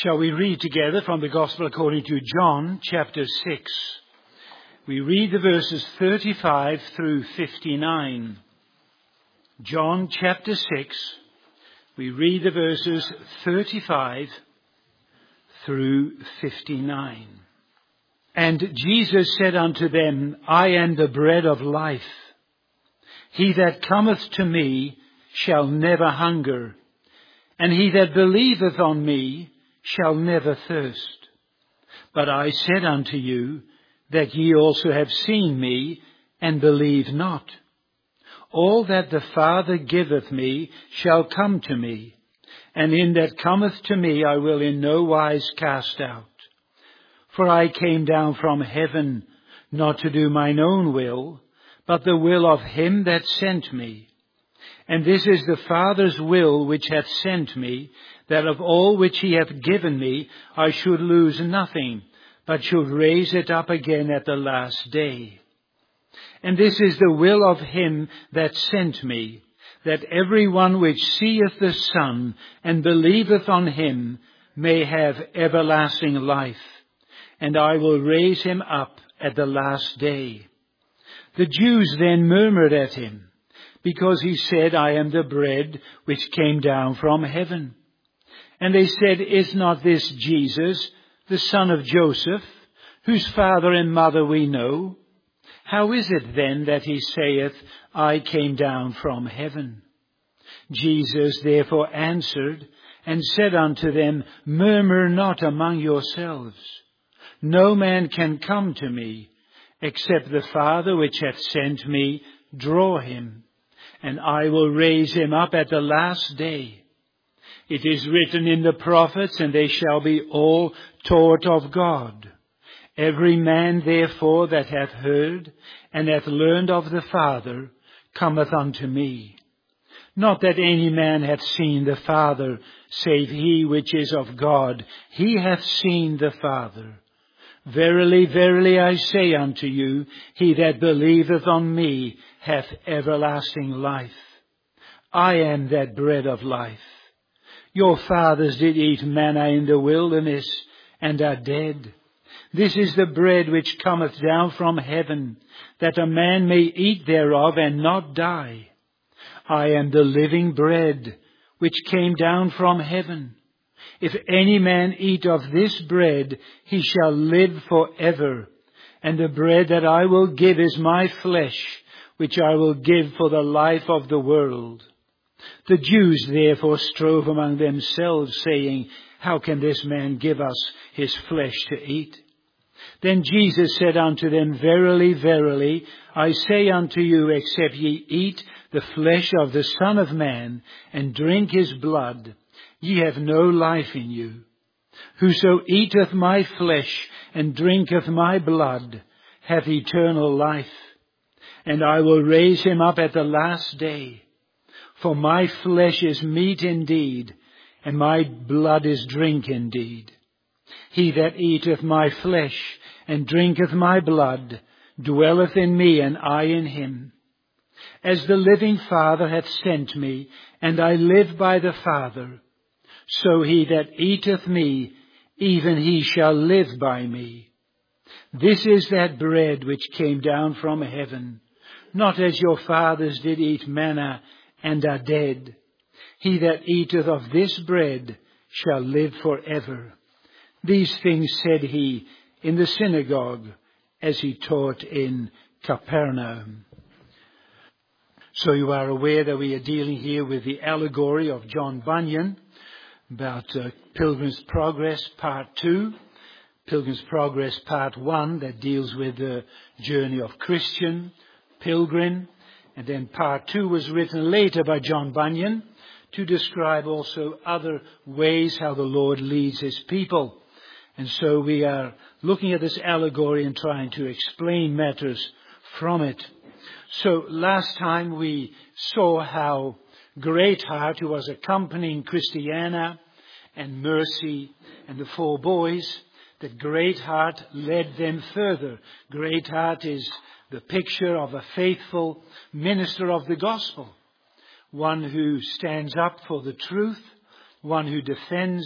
Shall we read together from the Gospel according to John, chapter 6. We read the verses 35 through 59. John, chapter 6. We read the verses 35 through 59. And Jesus said unto them, I am the bread of life. He that cometh to me shall never hunger, and he that believeth on me shall never thirst. But I said unto you that ye also have seen me, and believe not. All that the Father giveth me shall come to me, and him that cometh to me I will in no wise cast out. For I came down from heaven, not to do mine own will, but the will of him that sent me. And this is the Father's will which hath sent me, that of all which he hath given me I should lose nothing, but should raise it up again at the last day. And this is the will of him that sent me, that every one which seeth the Son and believeth on him may have everlasting life, and I will raise him up at the last day. The Jews then murmured at him, because he said, I am the bread which came down from heaven. And they said, Is not this Jesus, the son of Joseph, whose father and mother we know? How is it then that he saith, I came down from heaven? Jesus therefore answered and said unto them, Murmur not among yourselves. No man can come to me, except the Father which hath sent me draw him, and I will raise him up at the last day. It is written in the prophets, and they shall be all taught of God. Every man therefore that hath heard and hath learned of the Father cometh unto me. Not that any man hath seen the Father, save he which is of God. He hath seen the Father. Verily, verily, I say unto you, he that believeth on me hath everlasting life. I am that bread of life. Your fathers did eat manna in the wilderness, and are dead. This is the bread which cometh down from heaven, that a man may eat thereof and not die. I am the living bread which came down from heaven. If any man eat of this bread, he shall live forever. And the bread that I will give is my flesh, which I will give for the life of the world. The Jews therefore strove among themselves, saying, How can this man give us his flesh to eat? Then Jesus said unto them, Verily, verily, I say unto you, except ye eat the flesh of the Son of Man, and drink his blood, ye have no life in you. Whoso eateth my flesh and drinketh my blood hath eternal life, and I will raise him up at the last day. For my flesh is meat indeed, and my blood is drink indeed. He that eateth my flesh and drinketh my blood dwelleth in me, and I in him. As the living Father hath sent me, and I live by the Father, so he that eateth me, even he shall live by me. This is that bread which came down from heaven, not as your fathers did eat manna, and are dead. He that eateth of this bread shall live forever. These things said he in the synagogue, as he taught in Capernaum. So you are aware that we are dealing here with the allegory of John Bunyan about Pilgrim's Progress Part 2, Pilgrim's Progress Part 1 that deals with the journey of Christian, pilgrim, and then Part 2 was written later by John Bunyan to describe also other ways how the Lord leads his people. And so we are looking at this allegory and trying to explain matters from it. So last time we saw how Greatheart, who was accompanying Christiana and Mercy and the 4 boys, that Greatheart led them further. Greatheart is the picture of a faithful minister of the gospel, one who stands up for the truth, one who defends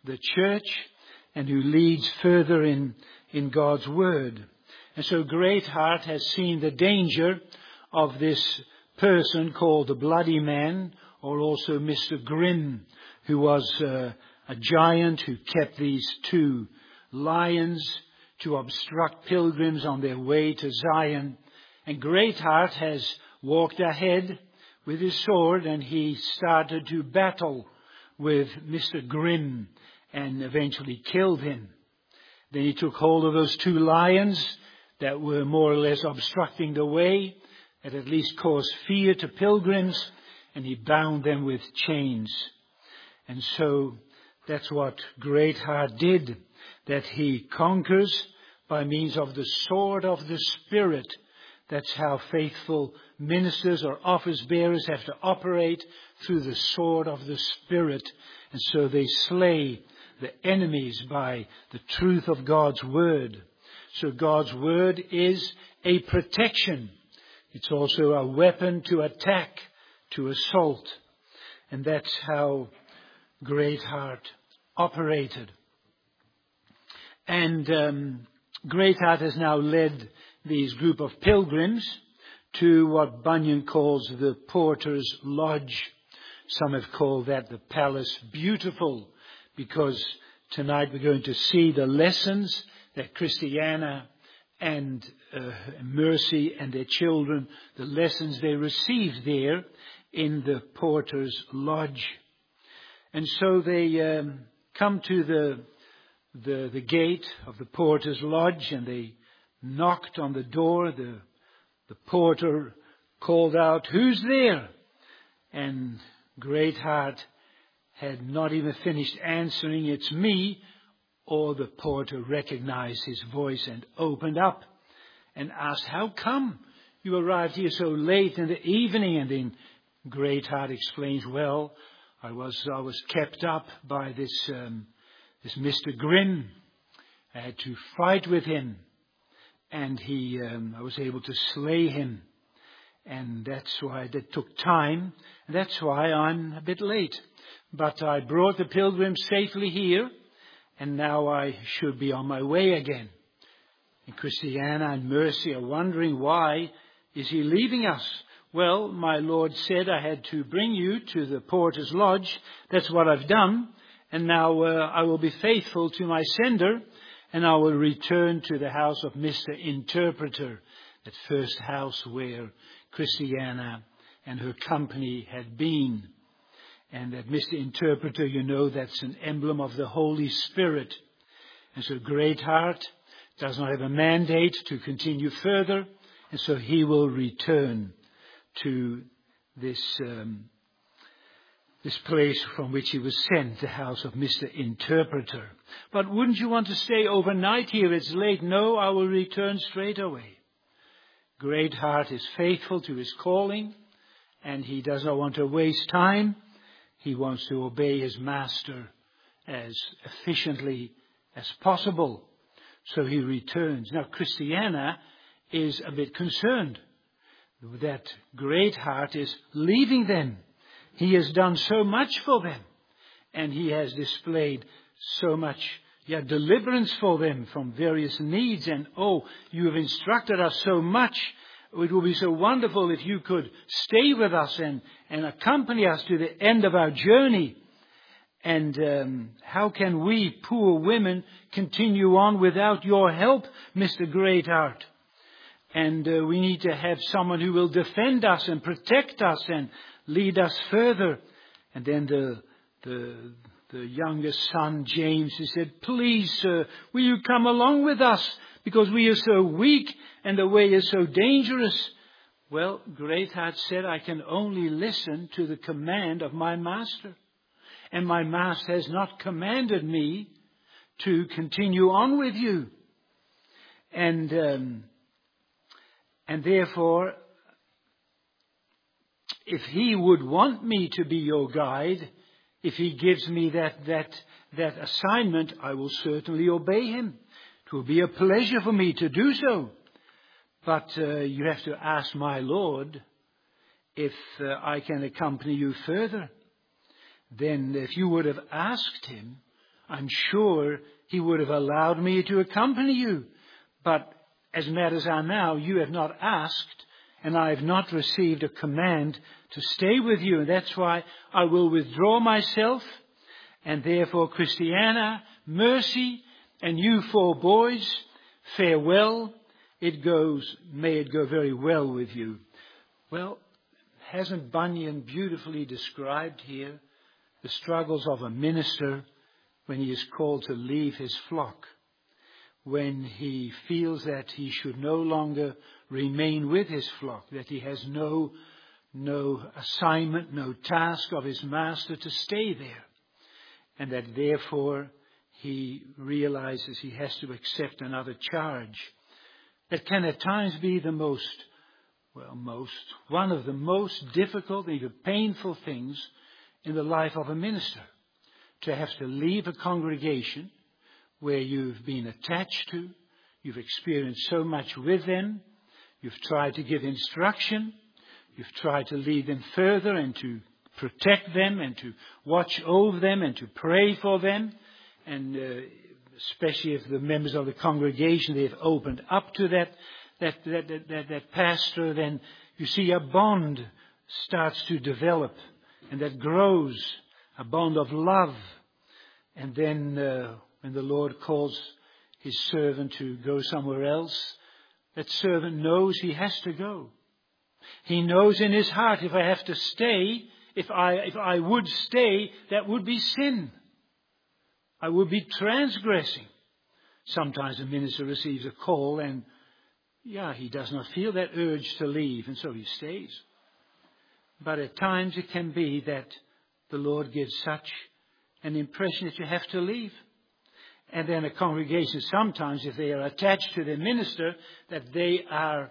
the church and who leads further in God's Word. And so Greatheart has seen the danger of this person called the Bloody Man, or also Mr. Grimm, who was a giant who kept these two lions to obstruct pilgrims on their way to Zion. And Greatheart has walked ahead with his sword, and he started to battle with Mr. Grimm and eventually killed him. Then he took hold of those two lions that were more or less obstructing the way, that at least caused fear to pilgrims, and he bound them with chains. And so that's what Greatheart did, that he conquers by means of the sword of the Spirit. That's how faithful ministers or office bearers have to operate, through the sword of the Spirit. And so they slay the enemies by the truth of God's Word. So God's Word is a protection. It's also a weapon to attack, to assault. And that's how Greatheart operated. And Greatheart has now led these group of pilgrims to what Bunyan calls the Porter's Lodge. Some have called that the Palace Beautiful, because tonight we're going to see the lessons that Christiana and Mercy and their children, the lessons they received there in the Porter's Lodge. And so they come to the gate of the Porter's Lodge, and they knocked on the door. The porter called out, "Who's there?" And Greatheart had not even finished answering, "It's me," or the porter recognized his voice and opened up and asked, "How come you arrived here so late in the evening?" And then Greatheart explains, "Well, I was kept up by this Mr. Grimm. I had to fight with him, and I was able to slay him. And that's why that took time. And that's why I'm a bit late. But I brought the pilgrims safely here, and now I should be on my way again." And Christiana and Mercy are wondering, why is he leaving us? "Well, my Lord said I had to bring you to the Porter's Lodge. That's what I've done. And now I will be faithful to my sender, and I will return to the house of Mr. Interpreter," that first house where Christiana and her company had been. And that Mr. Interpreter, that's an emblem of the Holy Spirit. And so Greatheart does not have a mandate to continue further, and so he will return to this place from which he was sent, the house of Mr. Interpreter. "But wouldn't you want to stay overnight here? It's late." "No, I will return straight away." Greatheart is faithful to his calling, and he does not want to waste time. He wants to obey his master as efficiently as possible. So he returns. Now Christiana is a bit concerned that Greatheart is leaving them. He has done so much for them, and he has displayed so much deliverance for them from various needs. And you have instructed us so much. It would be so wonderful if you could stay with us and accompany us to the end of our journey. And how can we poor women continue on without your help, Mr. Greatheart? And we need to have someone who will defend us and protect us and lead us further. And then the youngest son, James, he said, "Please, sir, will you come along with us? Because we are so weak and the way is so dangerous." Well, Greatheart said, "I can only listen to the command of my master. And my master has not commanded me to continue on with you. And therefore, if he would want me to be your guide, if he gives me that assignment, I will certainly obey him. It will be a pleasure for me to do so. But you have to ask my Lord if I can accompany you further." Then if you would have asked him, I'm sure he would have allowed me to accompany you. But as matters are now, you have not asked, and I have not received a command to stay with you. And that's why I will withdraw myself. And therefore, Christiana, Mercy, and you 4 boys, farewell. May it go very well with you. Well, hasn't Bunyan beautifully described here the struggles of a minister when he is called to leave his flock, when he feels that he should no longer remain with his flock, that he has no assignment, no task of his master to stay there, and that therefore he realizes he has to accept another charge. That can at times be one of the most difficult, even painful things in the life of a minister. To have to leave a congregation where you've been attached to, you've experienced so much with them, you've tried to give instruction, you've tried to lead them further and to protect them and to watch over them and to pray for them. And especially if the members of the congregation, they've opened up to that pastor, then you see a bond starts to develop, and that grows, a bond of love. And then when the Lord calls his servant to go somewhere else, that servant knows he has to go. He knows in his heart, if I have to stay, if I would stay, that would be sin. I would be transgressing. Sometimes a minister receives a call and, he does not feel that urge to leave, and so he stays. But at times it can be that the Lord gives such an impression that you have to leave. And then a congregation, sometimes if they are attached to the minister, that they are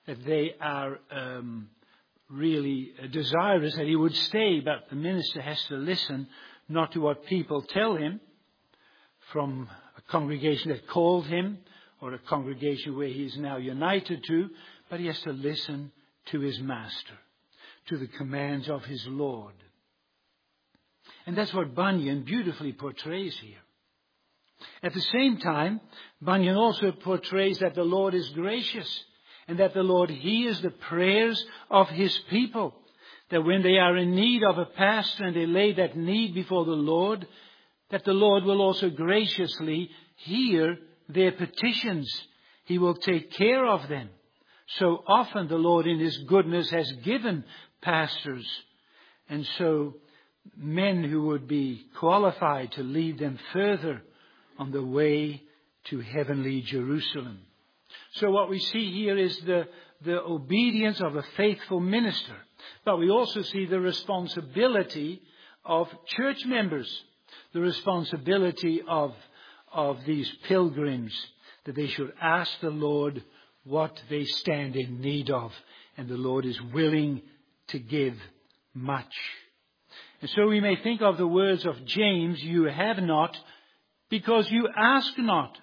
really desirous that he would stay. But the minister has to listen not to what people tell him from a congregation that called him or a congregation where he is now united to, but he has to listen to his master, to the commands of his Lord. And that's what Bunyan beautifully portrays here. At the same time, Bunyan also portrays that the Lord is gracious and that the Lord hears the prayers of his people. That when they are in need of a pastor and they lay that need before the Lord, that the Lord will also graciously hear their petitions. He will take care of them. So often the Lord in his goodness has given pastors, and so men who would be qualified to lead them further on the way to heavenly Jerusalem. So what we see here is the obedience of a faithful minister. But we also see the responsibility of church members, the responsibility of these pilgrims, that they should ask the Lord what they stand in need of. And the Lord is willing to give much. And so we may think of the words of James, you have not because you ask not.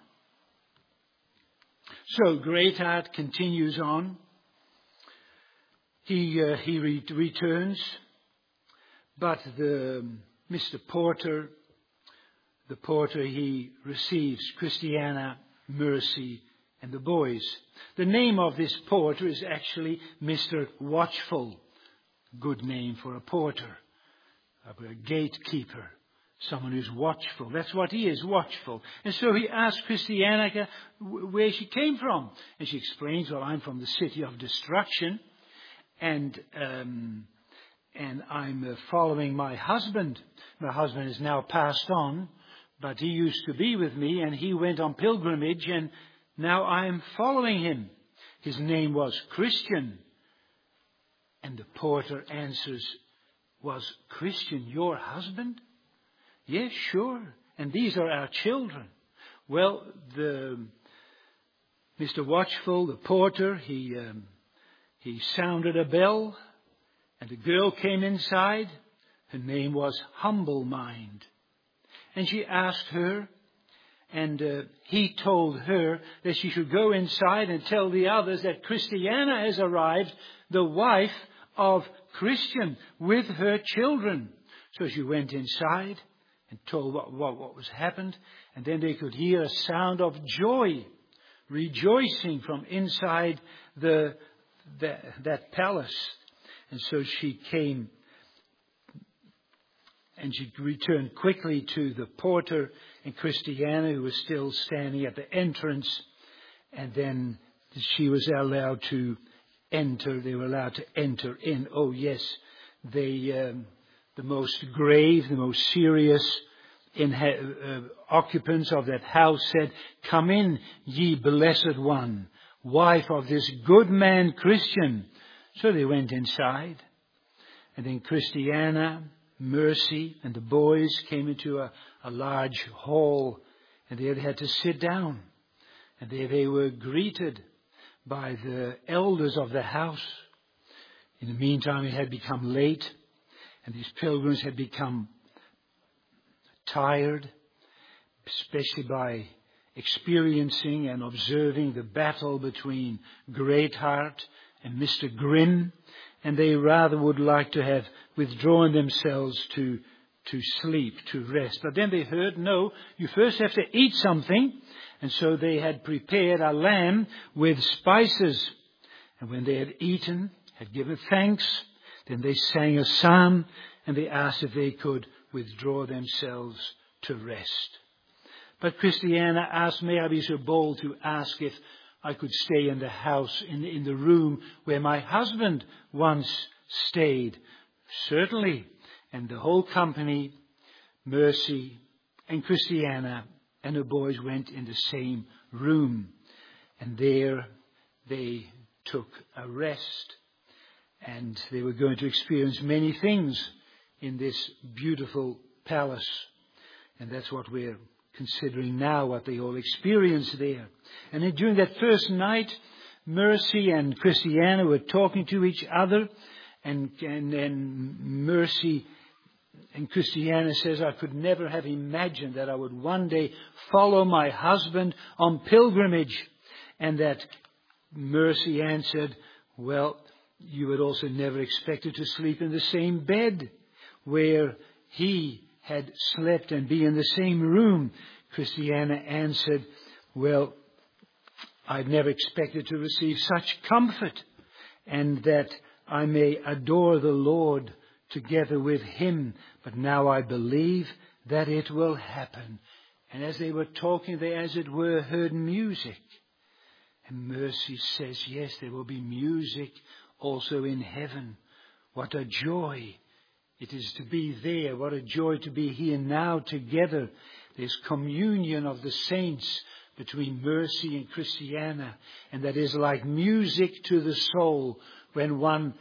So Greatheart continues on. He returns, but Mr. Porter, he receives Christiana, Mercy, and the boys. The name of this porter is actually Mr. Watchful. Good name for a porter, a gatekeeper, someone who's watchful. That's what he is, watchful. And so he asks Christiana where she came from. And she explains, well, I'm from the city of destruction. And I'm following my husband. My husband is now passed on, but he used to be with me, and he went on pilgrimage, and now I am following him. His name was Christian. And the porter answers, was Christian your husband? Yes, sure. And these are our children. Well, Mr. Watchful, the porter, he sounded a bell, and a girl came inside. Her name was Humble Mind. And she asked her, and he told her that she should go inside and tell the others that Christiana has arrived, the wife of Christian, with her children. So she went inside, and told what was happened. And then they could hear a sound of joy, rejoicing from inside that palace. And so she came, and she returned quickly to the porter and Christiana, who was still standing at the entrance. And then she was allowed to enter. They were allowed to enter in. Oh yes, the most grave, the most serious occupants of that house said, "Come in, ye blessed one, wife of this good man Christian." So they went inside. And then Christiana, Mercy, and the boys came into a large hall, and they had to sit down. And there they were greeted by the elders of the house. In the meantime, it had become late, and these pilgrims had become tired, especially by experiencing and observing the battle between Greatheart and Mr. Grimm, and they rather would like to have withdrawn themselves to sleep, to rest. But then they heard, no, you first have to eat something. And so they had prepared a lamb with spices. And when they had eaten, had given thanks, then they sang a psalm, and they asked if they could withdraw themselves to rest. But Christiana asked, "May I be so bold to ask if I could stay in the house, in the room where my husband once stayed?" "Certainly." And the whole company, Mercy and Christiana and the boys, went in the same room. And there they took a rest. And they were going to experience many things in this beautiful palace. And that's what we're considering now, what they all experienced there. And then during that first night, Mercy and Christiana were talking to each other. And then Mercy and Christiana says, "I could never have imagined that I would one day follow my husband on pilgrimage." And that Mercy answered, "Well, you would also never expected to sleep in the same bed where he had slept and be in the same room." Christiana answered, "Well, I've never expected to receive such comfort, and that I may adore the Lord together with him. But now I believe that it will happen." And as they were talking, they, as it were, heard music. And Mercy says, "Yes, there will be music also in heaven." What a joy it is to be there. What a joy to be here now together. There's communion of the saints between Mercy and Christiana. And that is like music to the soul when one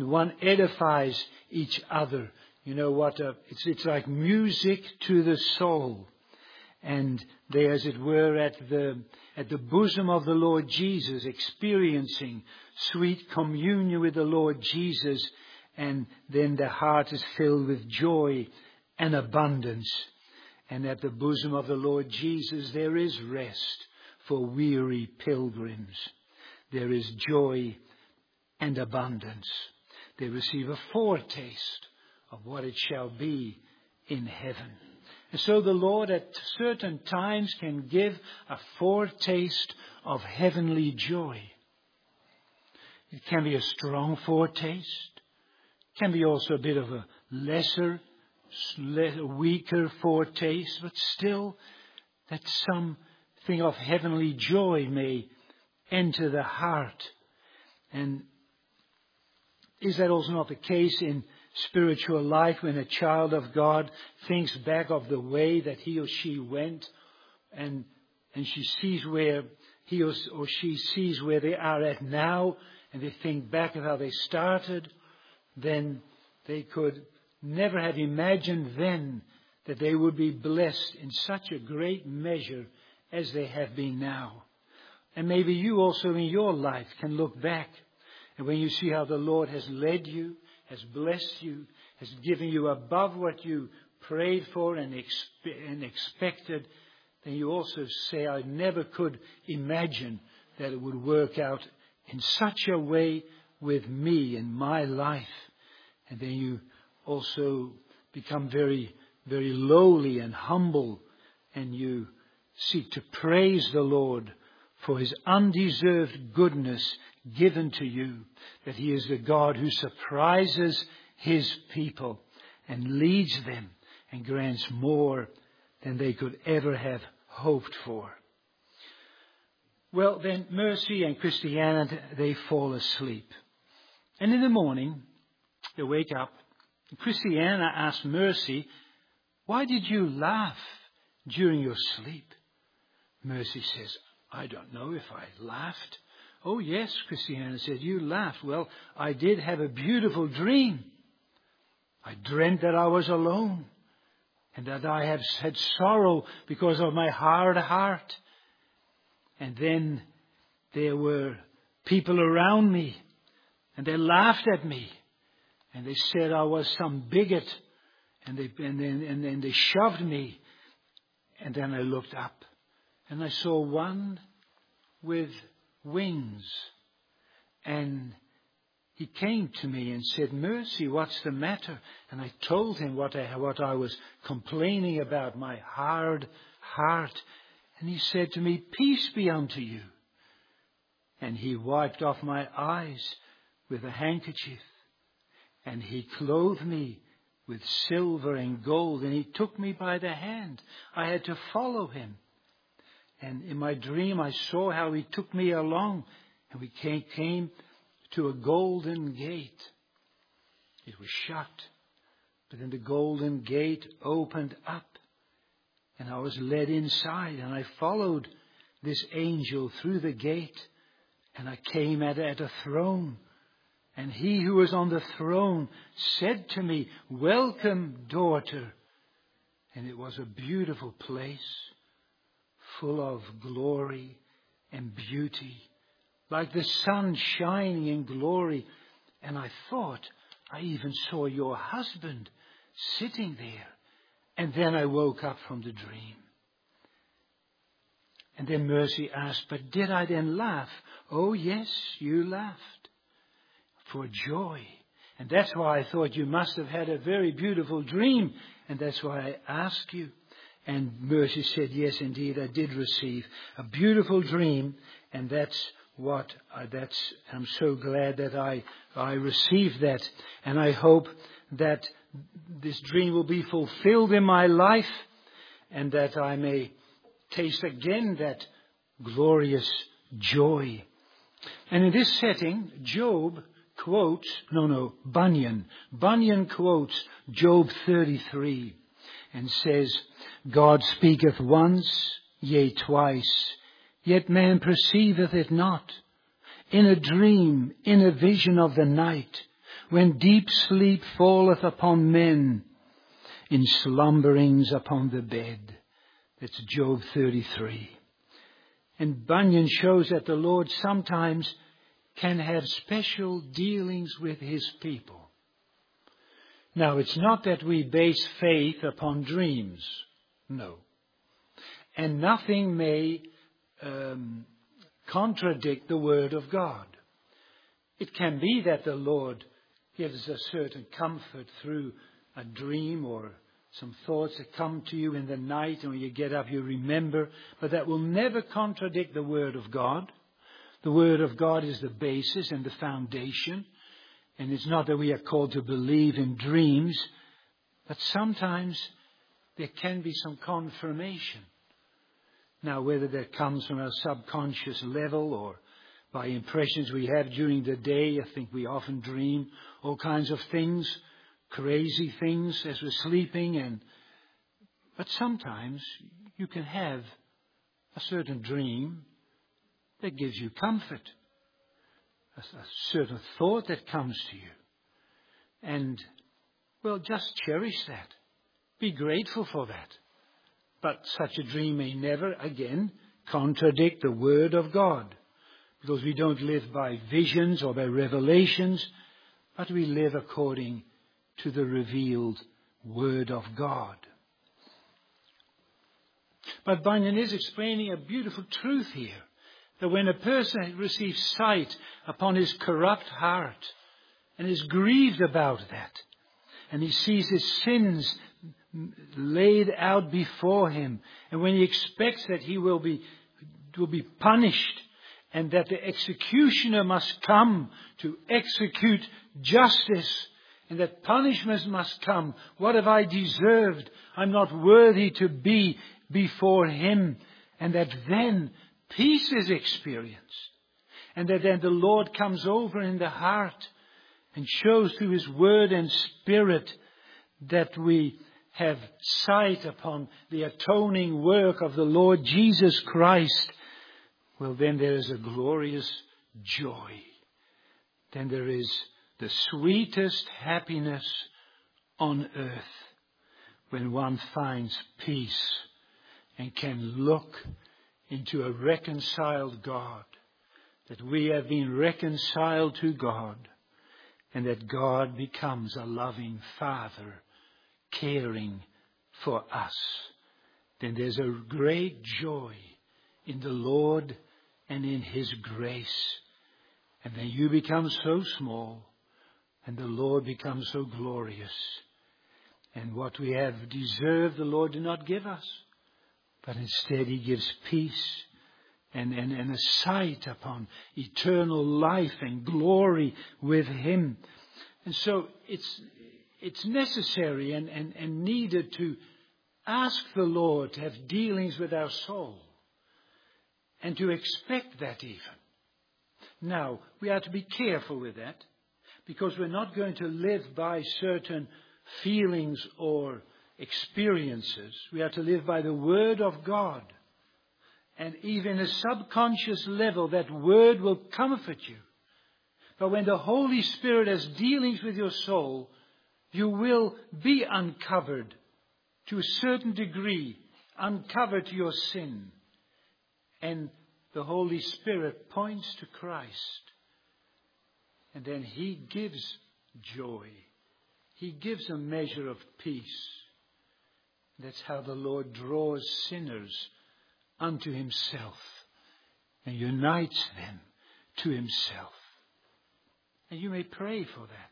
edifies each other. You know what? It's like music to the soul. And they, as it were, at the bosom of the Lord Jesus, experiencing sweet communion with the Lord Jesus. And then the heart is filled with joy and abundance. And at the bosom of the Lord Jesus, there is rest for weary pilgrims. There is joy and abundance. They receive a foretaste of what it shall be in heaven. And so the Lord at certain times can give a foretaste of heavenly joy. It can be a strong foretaste. It can be also a bit of a lesser, weaker foretaste, but still that something of heavenly joy may enter the heart. And is that also not the case in spiritual life when a child of God thinks back of the way that he or she went and she sees where he or she sees where they are at now, and they think back of how they started, then they could never have imagined then that they would be blessed in such a great measure as they have been now. And maybe you also in your life can look back, and when you see how the Lord has led you, has blessed you, has given you above what you prayed for and expected, then you also say, "I never could imagine that it would work out in such a way with me in my life." And then you also become very, very lowly and humble, and you seek to praise the Lord for his undeserved goodness given to you, that he is the God who surprises his people and leads them and grants more than they could ever have hoped for. Well, then Mercy and Christiana, they fall asleep. And in the morning, they wake up. Christiana asks Mercy, "Why did you laugh during your sleep?" Mercy says, "I don't know if I laughed." "Oh yes," Christiana said, "you laughed. Well, I did have a beautiful dream. I dreamt that I was alone and that I have had sorrow because of my hard heart. And then there were people around me and they laughed at me and they said I was some bigot and they shoved me. And then I looked up and I saw one with wings, and he came to me and said, 'Mercy, what's the matter?' And I told him what I was complaining about, my hard heart. And he said to me, 'Peace be unto you.' And he wiped off my eyes with a handkerchief, and he clothed me with silver and gold, and he took me by the hand. I had to follow him. And in my dream, I saw how he took me along, and we came to a golden gate. It was shut, but then the golden gate opened up, and I was led inside, and I followed this angel through the gate, and I came at a throne. And he who was on the throne said to me, 'Welcome, daughter.' And it was a beautiful place, full of glory and beauty, like the sun shining in glory. And I thought I even saw your husband sitting there. And then I woke up from the dream." And then Mercy asked, "But did I then laugh?" "Oh yes, you laughed for joy. And that's why I thought you must have had a very beautiful dream. And that's why I asked you." And Mercy said, "Yes, indeed, I did receive a beautiful dream." And I'm so glad that I received that. And I hope that this dream will be fulfilled in my life, and that I may taste again that glorious joy. And in this setting, Bunyan quotes Job 33 and says, "God speaketh once, yea twice, yet man perceiveth it not. In a dream, in a vision of the night, when deep sleep falleth upon men, in slumberings upon the bed." That's Job 33. And Bunyan shows that the Lord sometimes can have special dealings with his people. Now, it's not that we base faith upon dreams. No. And nothing may contradict the Word of God. It can be that the Lord gives a certain comfort through a dream or some thoughts that come to you in the night, and when you get up you remember, but that will never contradict the Word of God. The Word of God is the basis and the foundation, and it's not that we are called to believe in dreams, but sometimes there can be some confirmation. Now, whether that comes from our subconscious level or by impressions we have during the day, I think we often dream all kinds of things, crazy things as we're sleeping, but sometimes you can have a certain dream that gives you comfort, a certain thought that comes to you. And, well, just cherish that. Be grateful for that. But such a dream may never again contradict the Word of God, because we don't live by visions or by revelations, but we live according to the revealed Word of God. But Bunyan is explaining a beautiful truth here, that when a person receives sight upon his corrupt heart and is grieved about that, and he sees his sins laid out before him, and when he expects that he will be punished, and that the executioner must come to execute justice, and that punishment must come. What have I deserved? I'm not worthy to be before him. And that then peace is experienced. And that then the Lord comes over in the heart and shows through his word and spirit that we have sight upon the atoning work of the Lord Jesus Christ. Well, then there is a glorious joy. Then there is the sweetest happiness on earth when one finds peace and can look into a reconciled God, that we have been reconciled to God, and that God becomes a loving Father, caring for us. Then there's a great joy in the Lord and in his grace. And then you become so small, and the Lord becomes so glorious. And what we have deserved, the Lord did not give us, but instead he gives peace and a sight upon eternal life and glory with him. And so it's necessary and needed to ask the Lord to have dealings with our soul, and to expect that even. Now, we are to be careful with that, because we're not going to live by certain feelings or experiences. We are to live by the Word of God. And even at a subconscious level, that Word will comfort you. But when the Holy Spirit has dealings with your soul, you will be uncovered to a certain degree, uncovered to your sin. And the Holy Spirit points to Christ. And then he gives joy. He gives a measure of peace. That's how the Lord draws sinners unto himself and unites them to himself. And you may pray for that.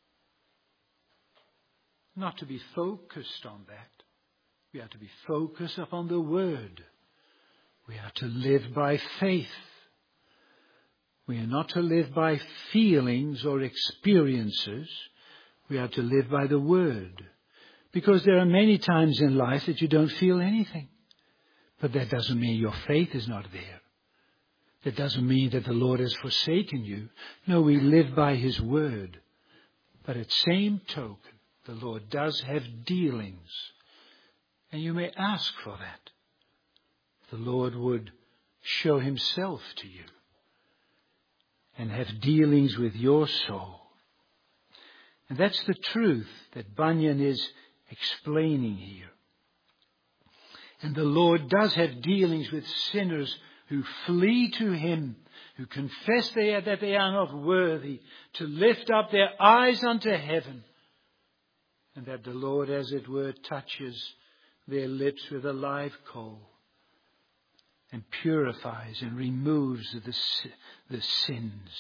Not to be focused on that. We are to be focused upon the Word. We are to live by faith. We are not to live by feelings or experiences. We are to live by the Word. Because there are many times in life that you don't feel anything. But that doesn't mean your faith is not there. That doesn't mean that the Lord has forsaken you. No, we live by his Word. But at same token, the Lord does have dealings. And you may ask for that. The Lord would show himself to you and have dealings with your soul. And that's the truth that Bunyan is explaining here. And the Lord does have dealings with sinners who flee to him, who confess that they are not worthy, to lift up their eyes unto heaven, and that the Lord, as it were, touches their lips with a live coal and purifies and removes the sins.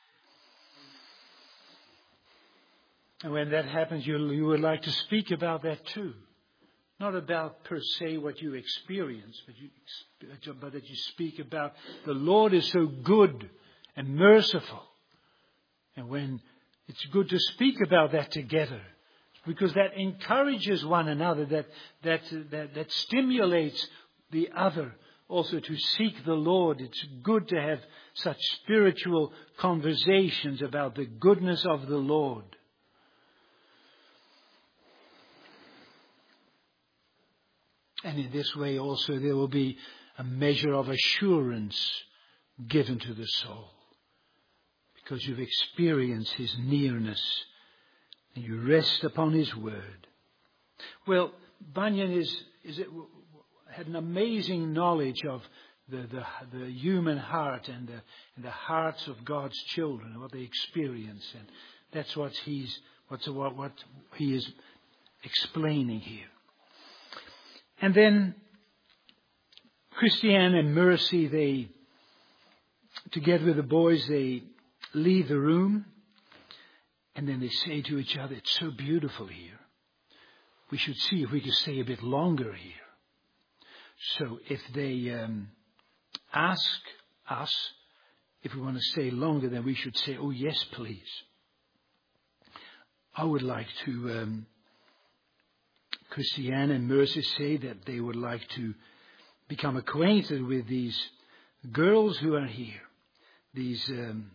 And when that happens, you would like to speak about that too. Not about per se what you experience, but that you speak about the Lord is so good and merciful. And when it's good to speak about that together, because that encourages one another, that stimulates the other also to seek the Lord. It's good to have such spiritual conversations about the goodness of the Lord. And in this way also there will be a measure of assurance given to the soul. Because you've experienced his nearness and you rest upon his word. Well, Bunyan had an amazing knowledge of the human heart and the hearts of God's children and what they experience. And that's what he is explaining here. And then Christiane and Mercy, together with the boys, they leave the room. And then they say to each other, it's so beautiful here. we should see if we could stay a bit longer here. So if they ask us if we want to stay longer, then we should say, oh yes, please. I would like to, Christiane and Mercy say that they would like to become acquainted with these girls who are here, these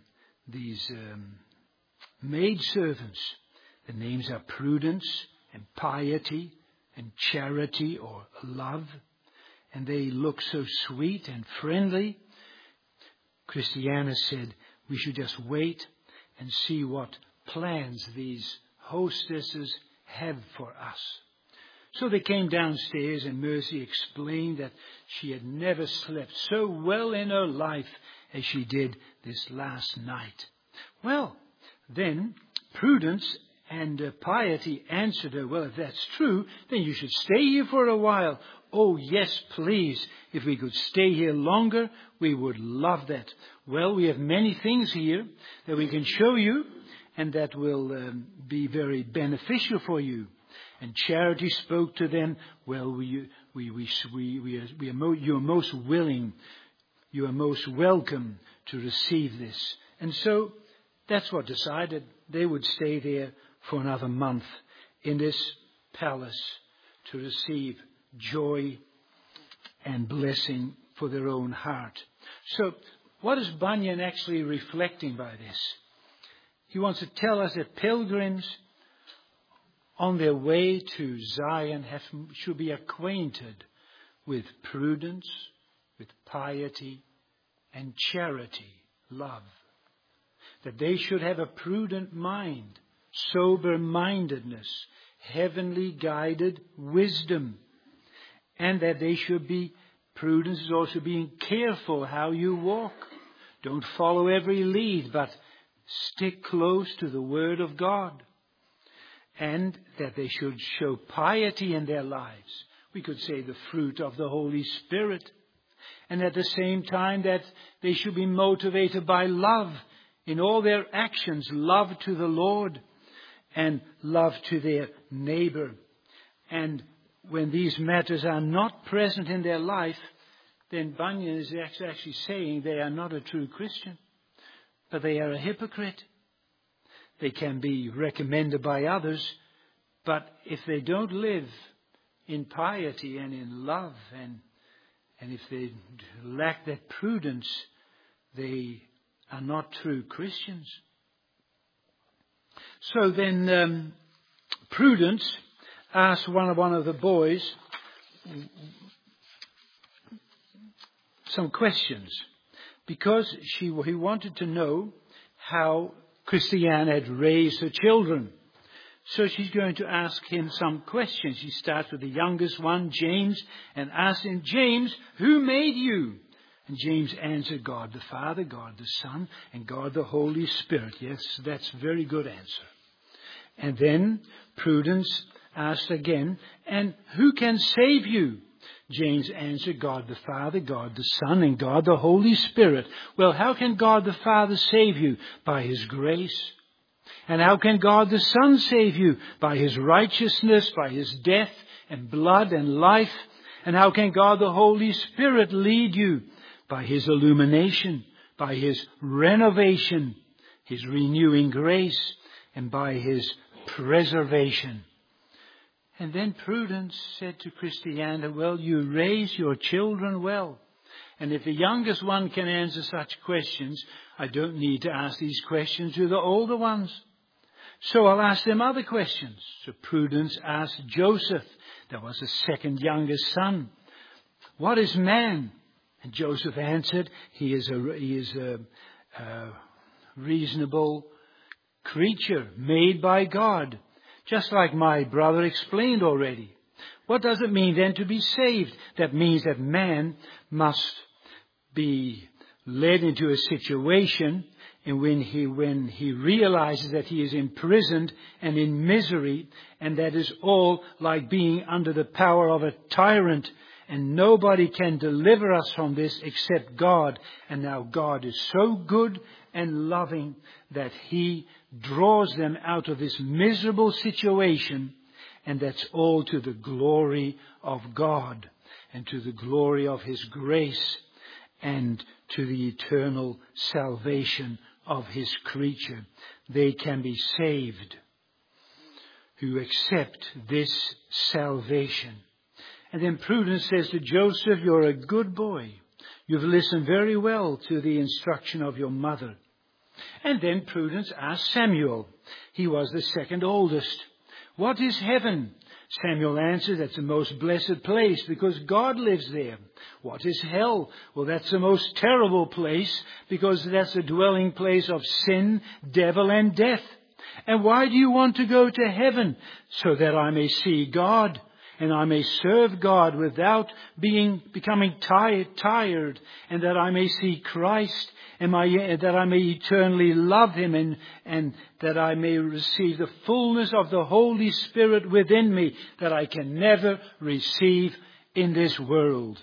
maidservants. The names are Prudence and Piety and Charity or Love, and they look so sweet and friendly. Christiana said we should just wait and see what plans these hostesses have for us. So they came downstairs, and Mercy explained that she had never slept so well in her life as she did this last night. Well, then Prudence and Piety answered her, well, if that's true, then you should stay here for a while. Oh, yes, please. If we could stay here longer, we would love that. Well, we have many things here that we can show you, and that will be very beneficial for you. And Charity spoke to them, well, you are most willing, you are most welcome to receive this. And so that's what decided. They would stay there for another month in this palace to receive joy and blessing for their own heart. So what is Bunyan actually reflecting by this? He wants to tell us that pilgrims on their way to Zion should be acquainted with prudence, with piety, and charity, love. That they should have a prudent mind, sober-mindedness, heavenly guided wisdom. And that they should be, prudence is also being careful how you walk. Don't follow every lead, but stick close to the Word of God. And that they should show piety in their lives. We could say the fruit of the Holy Spirit. And at the same time that they should be motivated by love in all their actions. Love to the Lord and love to their neighbor. And when these matters are not present in their life, then Bunyan is actually saying they are not a true Christian, but they are a hypocrite. They can be recommended by others, but if they don't live in piety and in love, and if they lack that prudence, they are not true Christians. So then Prudence asked one of the boys some questions, because he wanted to know how Christiane had raised her children. So she's going to ask him some questions. She starts with the youngest one, James, and asks him, James, who made you? And James answered, God the Father, God the Son, and God the Holy Spirit. Yes, that's a very good answer. And then Prudence asked again, and who can save you? James answered, God the Father, God the Son, and God the Holy Spirit. Well, how can God the Father save you? By His grace. And how can God the Son save you? By His righteousness, by His death and blood and life. And how can God the Holy Spirit lead you? By His illumination, by His renovation, His renewing grace, and by His preservation. And then Prudence said to Christiane, well, you raise your children well. And if the youngest one can answer such questions, I don't need to ask these questions to the older ones. So I'll ask them other questions. So Prudence asked Joseph, that was the second youngest son, what is man? And Joseph answered, he is a reasonable creature made by God. Just like my brother explained already. What does it mean then to be saved? That means that man must be led into a situation and when he realizes that he is imprisoned and in misery, and that is all like being under the power of a tyrant, and nobody can deliver us from this except God. And now God is so good and loving that He draws them out of this miserable situation And that's all to the glory of God and to the glory of His grace and to the eternal salvation of His creature. They can be saved who accept this salvation. And then Prudence says to Joseph, you're a good boy. You've listened very well to the instruction of your mother. And then Prudence asked Samuel. He was the second oldest. What is heaven? Samuel answered, that's the most blessed place because God lives there. What is hell? Well, that's the most terrible place because that's the dwelling place of sin, devil, and death. And why do you want to go to heaven? So that I may see God and I may serve God without becoming tired, and that I may see Christ, and that I may eternally love Him, and that I may receive the fullness of the Holy Spirit within me that I can never receive in this world.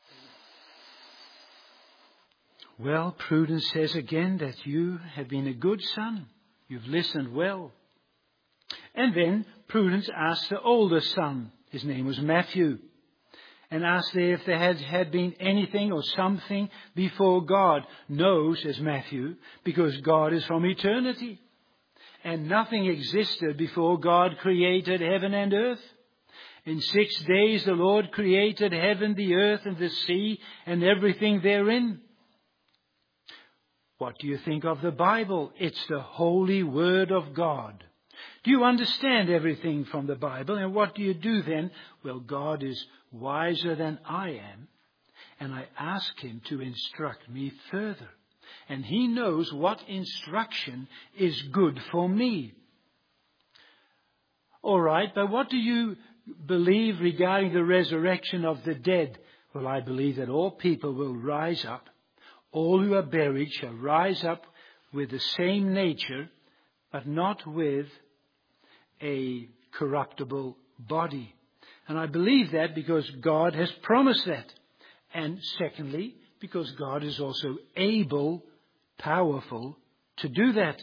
Well, Prudence says again that you have been a good son. You've listened well. And then Prudence asked the older son, his name was Matthew, and asked if there had been anything or something before God. No, says Matthew, because God is from eternity. And nothing existed before God created heaven and earth. In 6 days the Lord created heaven, the earth, and the sea, and everything therein. What do you think of the Bible? It's the holy word of God. Do you understand everything from the Bible? And what do you do then? Well, God is wiser than I am, and I ask Him to instruct me further. And He knows what instruction is good for me. All right, but what do you believe regarding the resurrection of the dead? Well, I believe that all people will rise up. All who are buried shall rise up with the same nature, but not with a corruptible body. And I believe that because God has promised that. And secondly, because God is also able, powerful to do that.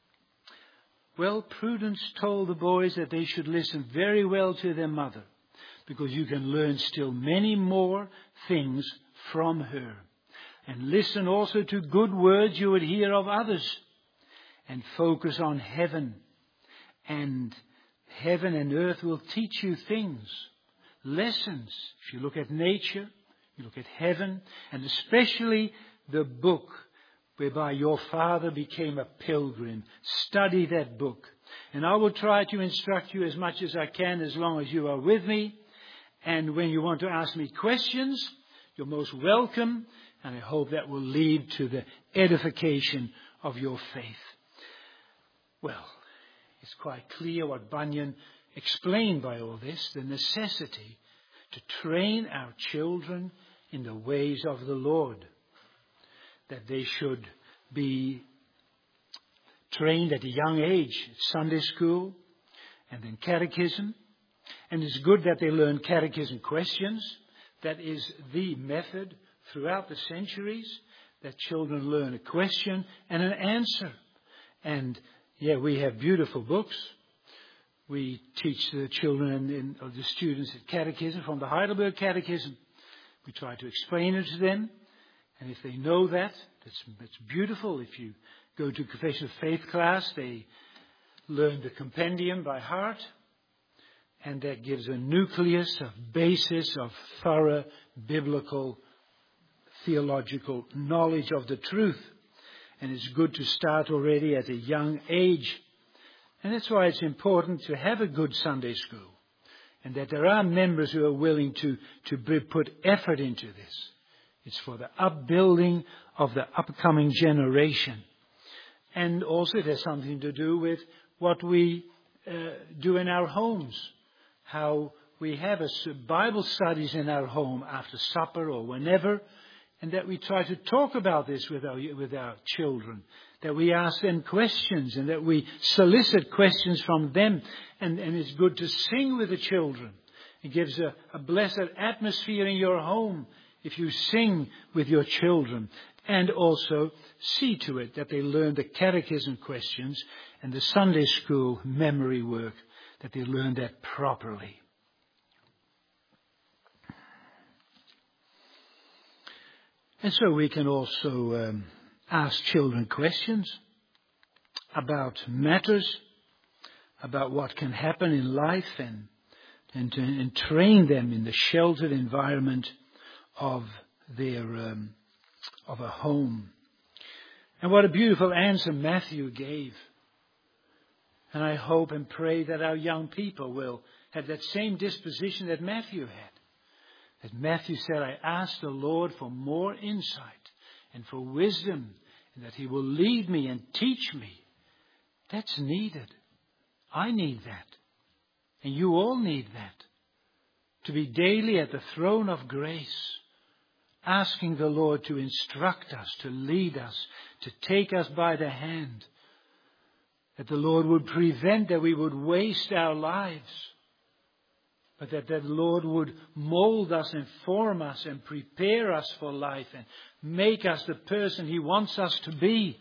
Well, Prudence told the boys that they should listen very well to their mother, because you can learn still many more things from her. And listen also to good words you would hear of others. And focus on heaven. And heaven and earth will teach you things, lessons. If you look at nature, you look at heaven, and especially the book whereby your father became a pilgrim. Study that book. And I will try to instruct you as much as I can as long as you are with me. And when you want to ask me questions, you're most welcome. And I hope that will lead to the edification of your faith. Well, it's quite clear what Bunyan explained by all this, the necessity to train our children in the ways of the Lord. That they should be trained at a young age, Sunday school, and then catechism. And it's good that they learn catechism questions. That is the method throughout the centuries, that children learn a question and an answer. And we have beautiful books. We teach the children or the students at catechism from the Heidelberg Catechism. We try to explain it to them. And if they know that, that's beautiful. If you go to Confession of Faith class, they learn the compendium by heart. And that gives a nucleus, a basis of thorough biblical theological knowledge of the truth. And it's good to start already at a young age. And that's why it's important to have a good Sunday school. And that there are members who are willing to put effort into this. It's for the upbuilding of the upcoming generation. And also it has something to do with what we do in our homes. How we have Bible studies in our home after supper or whenever. And that we try to talk about this with our children. That we ask them questions and that we solicit questions from them. And it's good to sing with the children. It gives a blessed atmosphere in your home if you sing with your children. And also see to it that they learn the catechism questions and the Sunday school memory work. that they learn that properly. And so we can also ask children questions about matters, about what can happen in life, and train them in the sheltered environment of a home. And what a beautiful answer Matthew gave. And I hope and pray that our young people will have that same disposition that Matthew had. That Matthew said, I ask the Lord for more insight and for wisdom, and that He will lead me and teach me. That's needed. I need that. And you all need that. To be daily at the throne of grace, asking the Lord to instruct us, to lead us, to take us by the hand. That the Lord would prevent that we would waste our lives. But that the Lord would mold us and form us and prepare us for life and make us the person He wants us to be.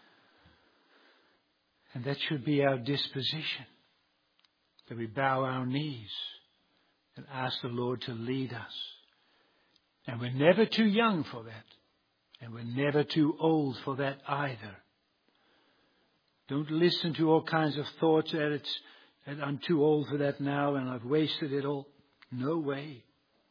And that should be our disposition. That we bow our knees and ask the Lord to lead us. And we're never too young for that. And we're never too old for that either. Don't listen to all kinds of thoughts that I'm too old for that now and I've wasted it all. No way.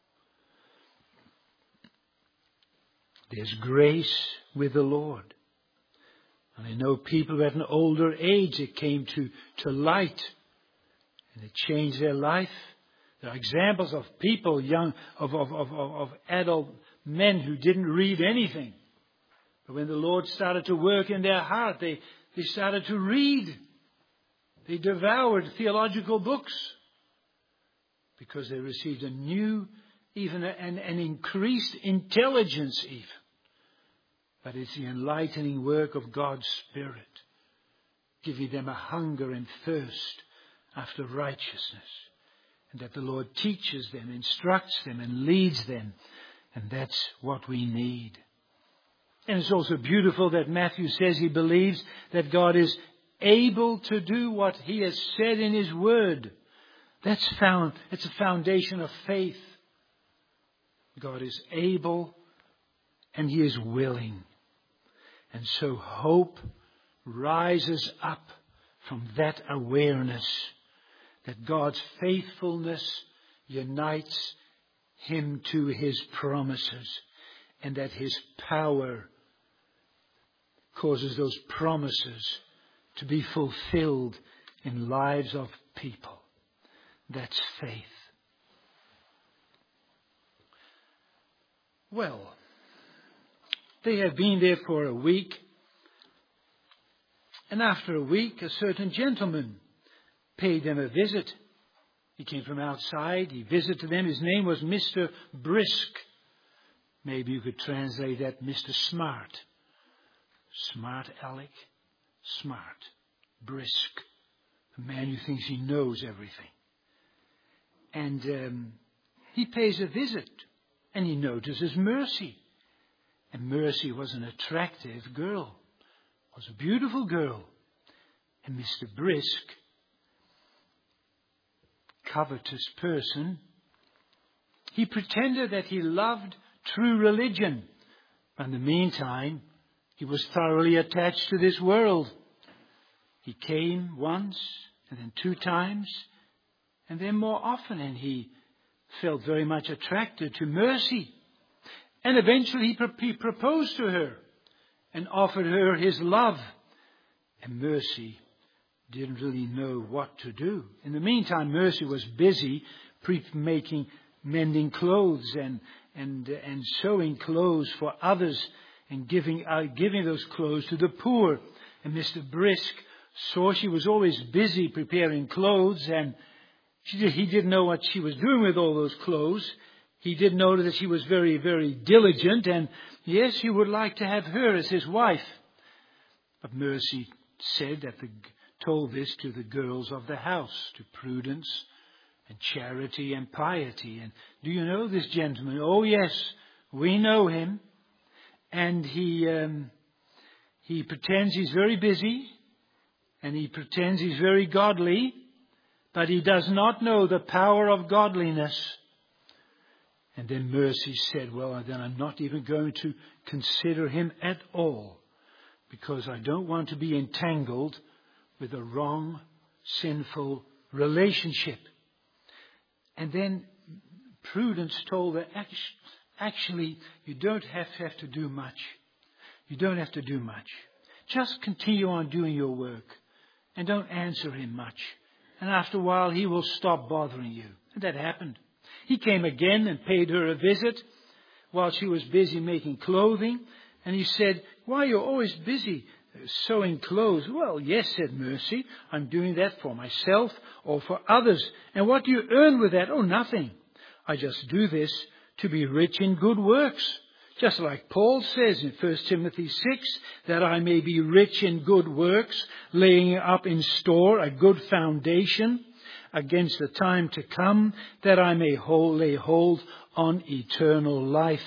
There's grace with the Lord. And I know people at an older age it came to light and it changed their life. There are examples of people of adult men who didn't read anything. But when the Lord started to work in their heart, they started to read. They devoured theological books because they received a new, even an increased intelligence even. But it's the enlightening work of God's Spirit, giving them a hunger and thirst after righteousness. And that the Lord teaches them, instructs them and leads them. And that's what we need. And it's also beautiful that Matthew says he believes that God is able to do what He has said in His Word. It's a foundation of faith. God is able and He is willing. And so hope rises up from that awareness that God's faithfulness unites Him to His promises, and that His power causes those promises to be fulfilled in lives of people. That's faith. Well, they had been there for a week. And after a week, a certain gentleman paid them a visit. He came from outside. He visited them. His name was Mr. Brisk. Maybe you could translate that Mr. Smart. Smart Alec. Smart. Brisk. A man who thinks he knows everything. And he pays a visit. And he notices Mercy. And Mercy was an attractive girl. Was a beautiful girl. And Mr. Brisk, covetous person, he pretended that he loved true religion. In the meantime, he was thoroughly attached to this world. He came once, and then 2 times, and then more often, and he felt very much attracted to Mercy. And eventually he proposed to her and offered her his love. And Mercy didn't really know what to do. In the meantime, Mercy was busy mending clothes and sewing clothes for others and giving those clothes to the poor. And Mr. Brisk saw she was always busy preparing clothes, and he didn't know what she was doing with all those clothes. He did know that she was very, very diligent, and yes, he would like to have her as his wife. But Mercy told this to the girls of the house, to Prudence and Charity and Piety. And do you know this gentleman? Oh yes, we know him. And he pretends he's very busy, and he pretends he's very godly, but he does not know the power of godliness. And then Mercy said, well, then I'm not even going to consider him at all, because I don't want to be entangled with a wrong, sinful relationship. And then Prudence told her, actually, you don't have to do much. You don't have to do much. Just continue on doing your work and don't answer him much. And after a while, he will stop bothering you. And that happened. He came again and paid her a visit while she was busy making clothing. And he said, why, you're always busy sewing clothes. Well, yes, said Mercy. I'm doing that for myself or for others. And what do you earn with that? Oh, nothing. I just do this to be rich in good works. Just like Paul says in 1 Timothy 6, that I may be rich in good works, laying up in store a good foundation against the time to come, that I may lay hold on eternal life.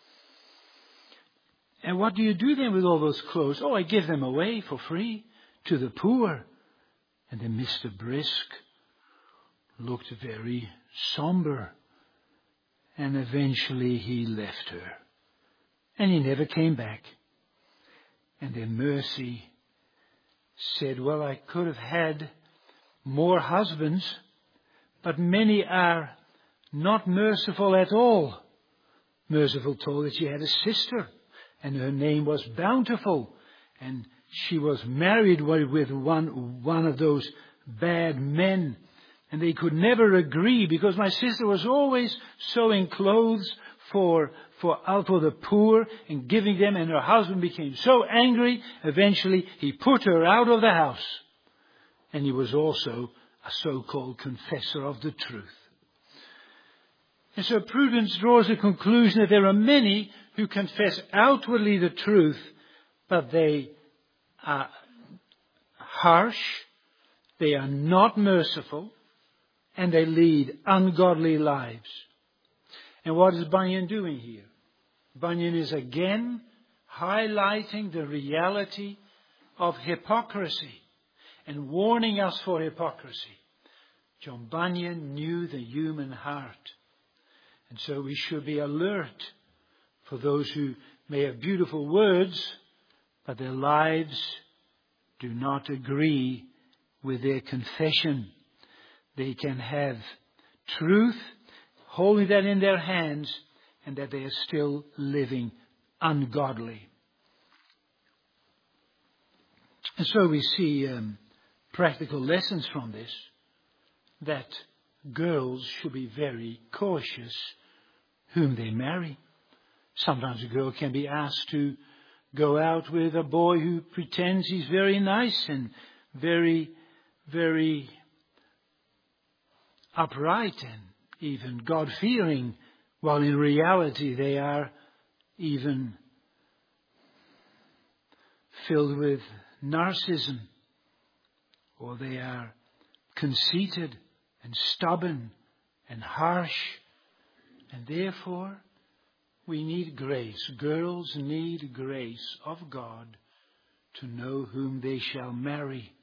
And what do you do then with all those clothes? Oh, I give them away for free to the poor. And then Mr. Brisk looked very somber. And eventually he left her. And he never came back. And then Mercy said, well, I could have had more husbands, but many are not merciful at all. Merciful told that she had a sister, and her name was Bountiful, and she was married with one of those bad men, and they could never agree because my sister was always sewing clothes for the poor and giving them, and her husband became so angry, eventually he put her out of the house. And he was also a so-called confessor of the truth. And so Prudence draws a conclusion that there are many who confess outwardly the truth, but they are harsh, they are not merciful, and they lead ungodly lives. And what is Bunyan doing here? Bunyan is again highlighting the reality of hypocrisy and warning us for hypocrisy. John Bunyan knew the human heart. And so we should be alert for those who may have beautiful words, but their lives do not agree with their confession. They can have truth, holding that in their hands, and that they are still living ungodly. And so we see practical lessons from this, that girls should be very cautious whom they marry. Sometimes a girl can be asked to go out with a boy who pretends he's very nice and very, very upright and even God-fearing, while in reality they are even filled with narcissism, or they are conceited and stubborn and harsh. And therefore, we need grace. Girls need grace of God to know whom they shall marry.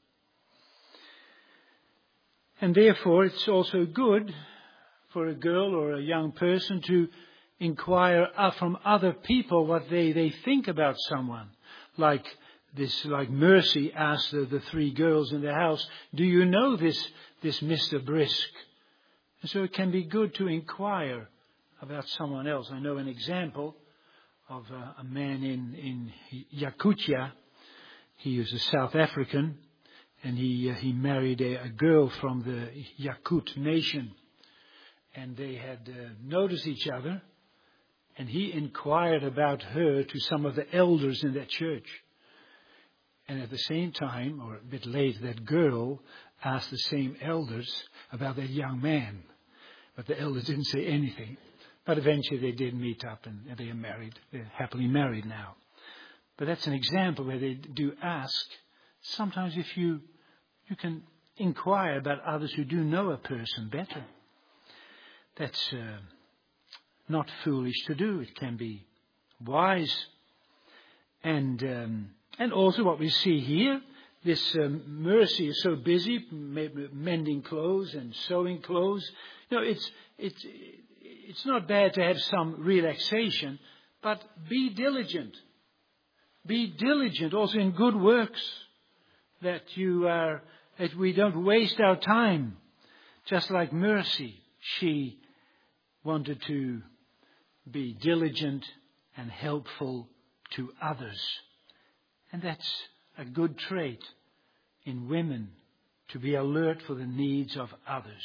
And therefore, it's also good for a girl or a young person to inquire from other people what they think about someone. Like Mercy asked the three girls in the house, do you know this Mr. Brisk? And so it can be good to inquire about someone else. I know an example of a man in Yakutia. He is a South African, and he married a girl from the Yakut nation. And they had noticed each other, and he inquired about her to some of the elders in that church. And at the same time, or a bit later, that girl asked the same elders about that young man. But the elders didn't say anything. But eventually they did meet up, and they are married. They're happily married now. But that's an example where they do ask. Sometimes if you can inquire about others who do know a person better. That's not foolish to do. It can be wise. And also what we see here, this Mercy is so busy mending clothes and sewing clothes. It's not bad to have some relaxation, but be diligent. Be diligent also in good works, that we don't waste our time. Just like Mercy, she wanted to be diligent and helpful to others. And that's a good trait in women, to be alert for the needs of others.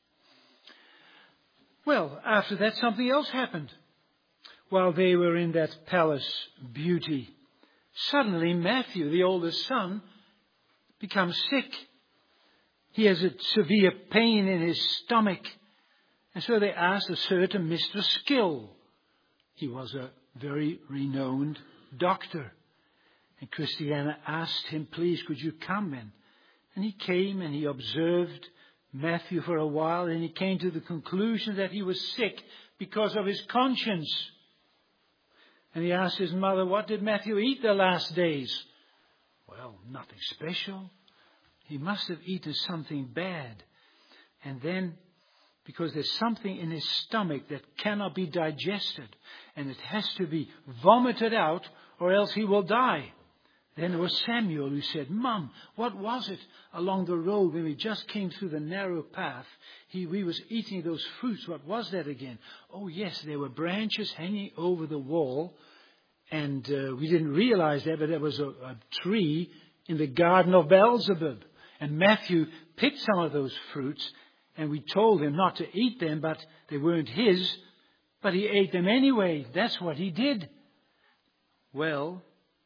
Well, after that, something else happened. While they were in that palace beauty, suddenly Matthew, the oldest son, becomes sick. He has a severe pain in his stomach. And so they asked a certain Mr. Skill. He was a very renowned doctor. And Christiana asked him, please, could you come in? And he came and he observed Matthew for a while, and he came to the conclusion that he was sick because of his conscience. And he asked his mother, what did Matthew eat the last days? Well, nothing special. He must have eaten something bad. And then, because there's something in his stomach that cannot be digested, and it has to be vomited out, or else he will die. Then there was Samuel who said, Mum, what was it along the road when we just came through the narrow path? We was eating those fruits. What was that again? Oh, yes, there were branches hanging over the wall. And we didn't realize that, but there was a tree in the garden of Beelzebub. And Matthew picked some of those fruits, and we told him not to eat them, but they weren't his. But he ate them anyway. That's what he did. Well,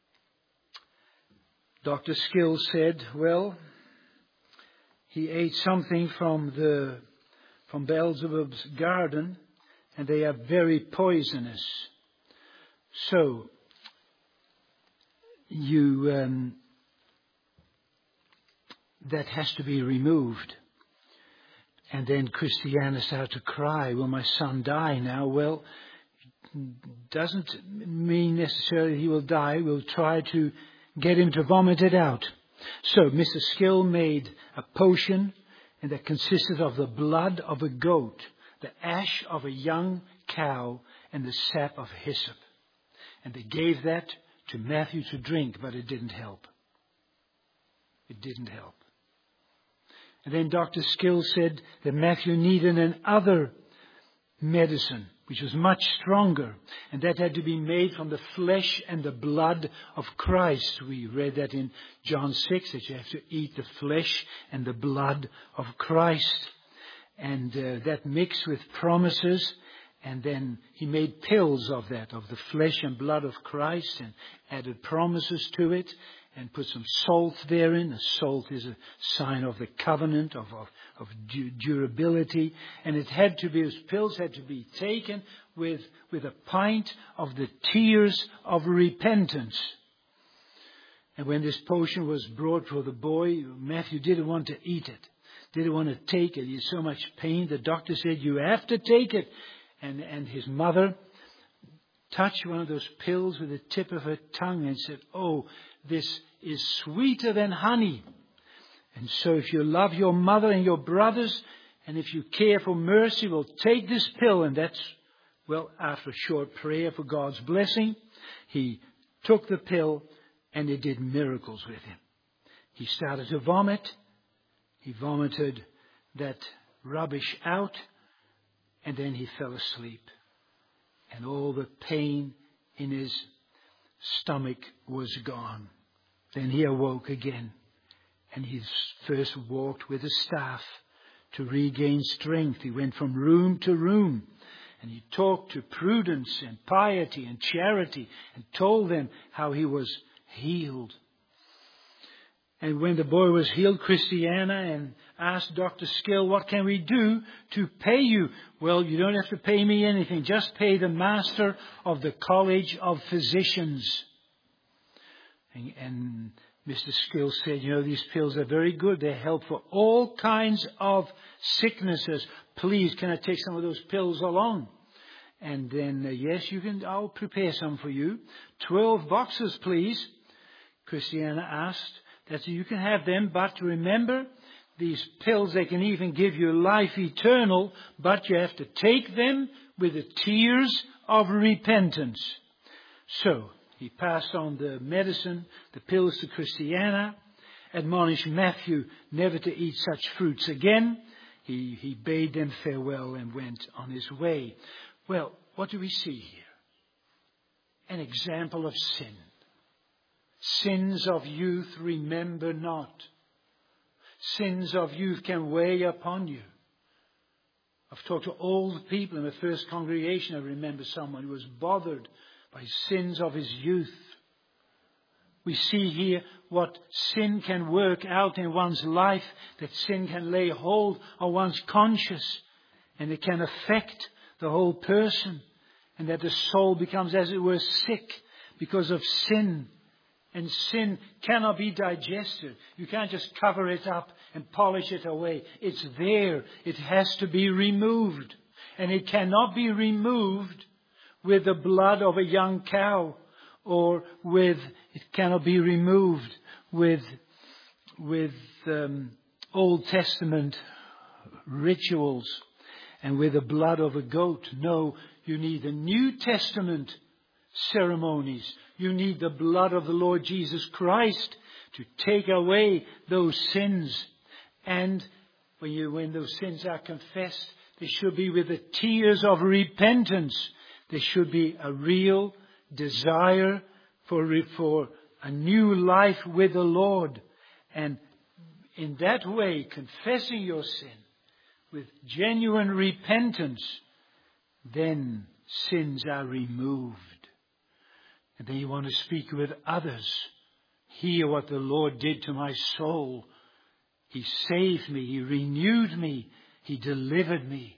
Dr. Skill said, well, he ate something from Beelzebub's garden, and they are very poisonous. So, that has to be removed. And then Christiana started to cry, will my son die now? Well, doesn't mean necessarily he will die. We'll try to get him to vomit it out. So Mr. Skill made a potion, and that consisted of the blood of a goat, the ash of a young cow, and the sap of hyssop. And they gave that to Matthew to drink, but it didn't help. It didn't help. And then Dr. Skill said that Matthew needed another medicine, which was much stronger, and that had to be made from the flesh and the blood of Christ. We read that in John 6, that you have to eat the flesh and the blood of Christ. And that mixed with promises, and then he made pills of that, of the flesh and blood of Christ, and added promises to it, and put some salt therein. The salt is a sign of the covenant, of durability. And it had to be, those pills had to be taken with a pint of the tears of repentance. And when this potion was brought for the boy, Matthew didn't want to eat it. Didn't want to take it. He had so much pain. The doctor said, you have to take it. And his mother touched one of those pills with the tip of her tongue and said, oh, this is sweeter than honey. And so if you love your mother and your brothers, and if you care for Mercy, well, take this pill. And that's, well, after a short prayer for God's blessing, he took the pill and it did miracles with him. He started to vomit. He vomited that rubbish out, and then he fell asleep. And all the pain in his stomach was gone. Then he awoke again, and he first walked with a staff to regain strength. He went from room to room, and he talked to prudence and piety and charity, and told them how he was healed. And when the boy was healed, Christiana and asked Dr. Skill, what can we do to pay you? Well, you don't have to pay me anything. Just pay the master of the College of Physicians. And Mr. Skill said, these pills are very good. They help for all kinds of sicknesses. Please, can I take some of those pills along? And then, yes, you can. I'll prepare some for you. 12 boxes, please. Christiana asked. that you can have them, but remember, these pills, they can even give you life eternal, but you have to take them with the tears of repentance. So, he passed on the medicine, the pills to Christiana, admonished Matthew never to eat such fruits again. He bade them farewell and went on his way. Well, what do we see here? An example of sin. Sins of youth remember not. Sins of youth can weigh upon you. I've talked to old people in the first congregation. I remember someone who was bothered by sins of his youth. We see here what sin can work out in one's life, that sin can lay hold on one's conscience, and it can affect the whole person, and that the soul becomes, as it were, sick because of sin. And sin cannot be digested. You can't just cover it up and polish it away. It's there. It has to be removed. And it cannot be removed with the blood of a young cow, or it cannot be removed with Old Testament rituals and with the blood of a goat. No, you need the New Testament ceremonies. You need the blood of the Lord Jesus Christ to take away those sins. And when those sins are confessed, they should be with the tears of repentance. There should be a real desire for a new life with the Lord. And in that way, confessing your sin with genuine repentance, then sins are removed. And then you want to speak with others. Hear what the Lord did to my soul. He saved me. He renewed me. He delivered me.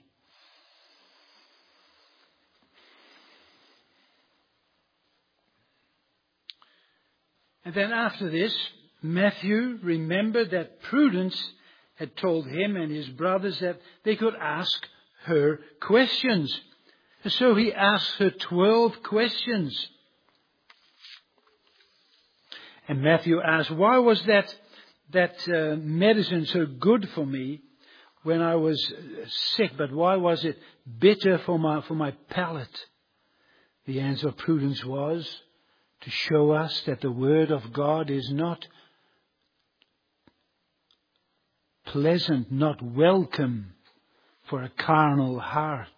And then after this, Matthew remembered that Prudence had told him and his brothers that they could ask her questions. And so he asked her 12 questions. And Matthew asked, why was that medicine so good for me when I was sick, but why was it bitter for my palate? The answer of Prudence was to show us that the Word of God is not pleasant, not welcome for a carnal heart.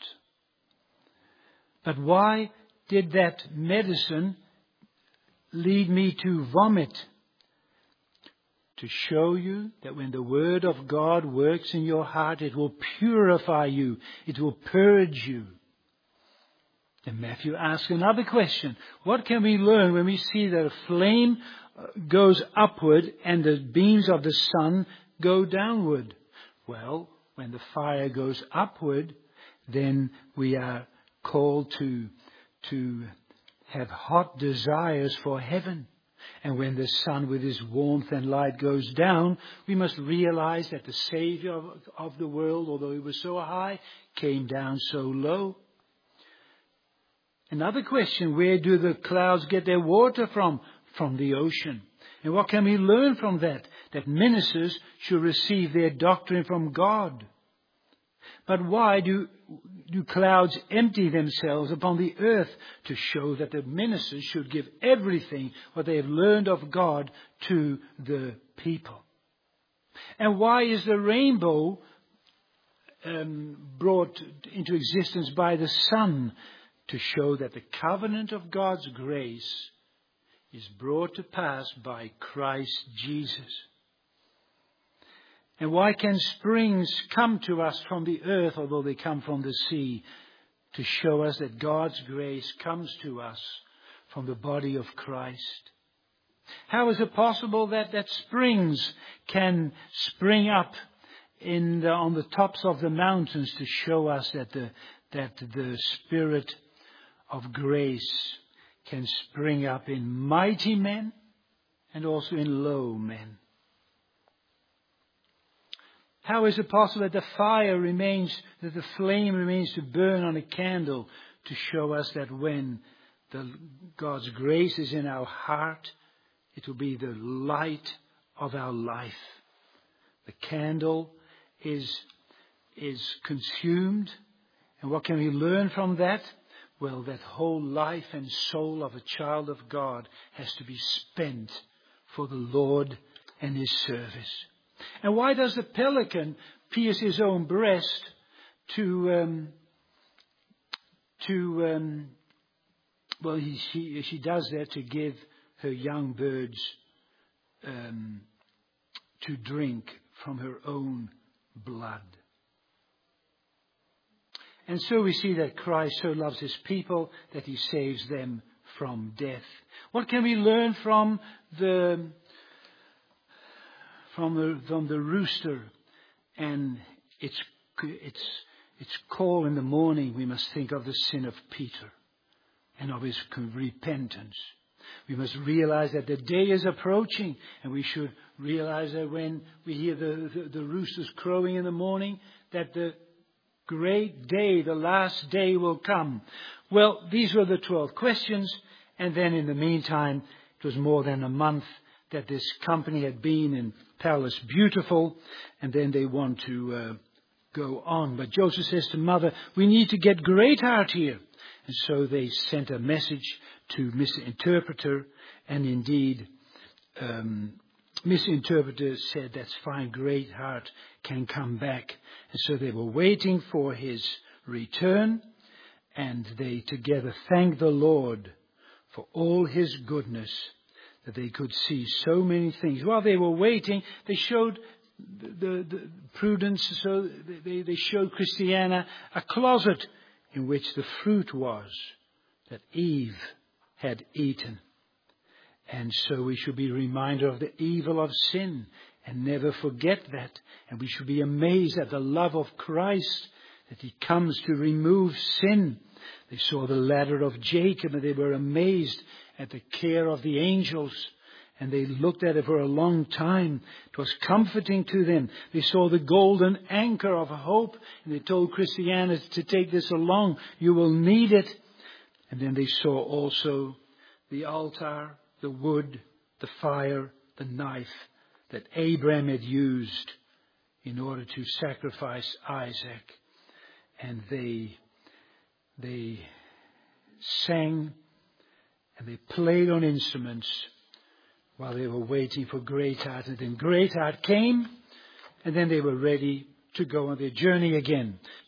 But why did that medicine lead me to vomit? To show you that when the Word of God works in your heart, it will purify you. It will purge you. Then Matthew asks another question. What can we learn when we see that a flame goes upward and the beams of the sun go downward? Well, when the fire goes upward, then we are called to have hot desires for heaven. And when the sun with his warmth and light goes down, we must realize that the Savior of the world, although he was so high, came down so low. Another question, where do the clouds get their water from? From the ocean. And what can we learn from that? That ministers should receive their doctrine from God. But why do clouds empty themselves upon the earth? To show that the ministers should give everything what they have learned of God to the people. And why is the rainbow brought into existence by the sun? To show that the covenant of God's grace is brought to pass by Christ Jesus. And why can springs come to us from the earth, although they come from the sea? To show us that God's grace comes to us from the body of Christ. How is it possible that springs can spring up on the tops of the mountains to show us that the Spirit of grace can spring up in mighty men and also in low men? How is it possible that the flame remains to burn on a candle, to show us that when God's grace is in our heart, it will be the light of our life. The candle is consumed. And what can we learn from that? Well, that whole life and soul of a child of God has to be spent for the Lord and His service. And why does the pelican pierce his own breast she does that to give her young birds to drink from her own blood. And so we see that Christ so loves His people that He saves them from death. What can we learn from the rooster and its call in the morning? We must think of the sin of Peter and of his repentance. We must realize that the day is approaching, and we should realize that when we hear the roosters crowing in the morning, that the great day, the last day will come. Well, these were the 12 questions, and then in the meantime, it was more than a month that this company had been in Palace Beautiful, and then they want to go on. But Joseph says to Mother, we need to get Greatheart here. And so they sent a message to Miss Interpreter, and indeed, Miss Interpreter said, that's fine, Greatheart can come back. And so they were waiting for his return, and they together thanked the Lord for all His goodness, that they could see so many things. While they were waiting, they showed the prudence, so they showed Christiana a closet in which the fruit was that Eve had eaten. And so we should be reminded of the evil of sin and never forget that. And we should be amazed at the love of Christ, that He comes to remove sin. They saw the ladder of Jacob and they were amazed at the care of the angels. And they looked at it for a long time. It was comforting to them. They saw the golden anchor of hope. And they told Christiana to take this along. You will need it. And then they saw also the altar, the wood, the fire, the knife that Abraham had used in order to sacrifice Isaac. And they sang and they played on instruments while they were waiting for Greatheart. And then Greatheart came, and then they were ready to go on their journey again.